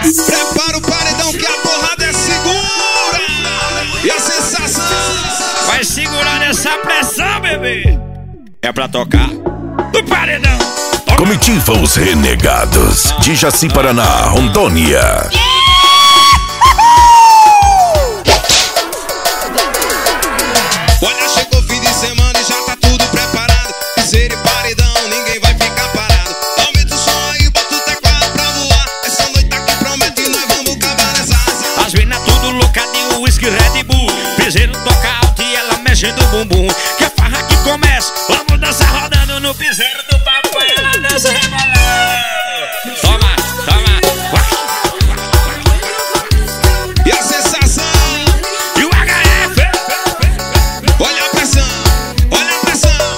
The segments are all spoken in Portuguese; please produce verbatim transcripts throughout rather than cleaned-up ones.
Prepara o paredão que a porrada é segura. E a sensação vai segurar essa pressão, bebê. É pra tocar do paredão. Comitiva Os Renegados, de Jaci, Paraná, Rondônia. Olha, chegou fim de semana e já tá tudo preparado. Piseiro e paredão, ninguém vai ficar parado. Aumenta o som aí, bota o teclado pra voar. Essa noite aqui promete e nós vamos cavar essa asa. As minas tudo louca de whisky Red Bull. Piseiro toca alto e ela mexendo o bumbum. Que a farra que começa, vamos dançar rodando no piseiro do papai. Ela dança rebolando. Toma, toma. E a sensação E o H F. olha a pressão, olha a pressão.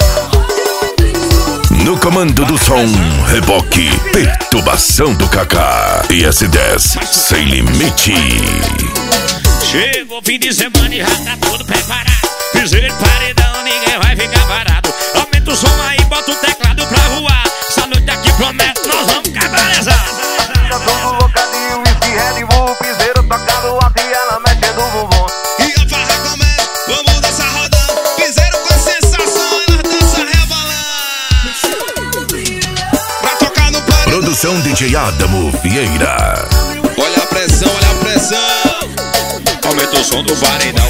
No comando do som, reboque, perturbação do Kaká. E S dez, sem limite. Chegou o fim de semana e já tá tudo preparado. Piseiro e paredão, ninguém vai ficar parado. Aumenta o som aí, bota o teclado pra voar. Essa noite aqui promete, nós vamos cabarizar. Tá tudo louca de whisky Red Bull. Piseiro tocando alto e ela mexendo o bumbum. E a farra começa, vamos dançar rodando. Piseiro com a sensação, ela dança rebolando. Pra tocar no paredão. Produção D J Adamo Vieira. Olha a pressão, olha a pressão. Aumenta o som do paredão.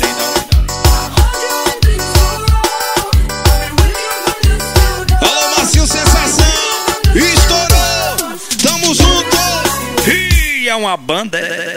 Alô, Marcinho, sensação. Estourou, tamo junto. E é uma banda.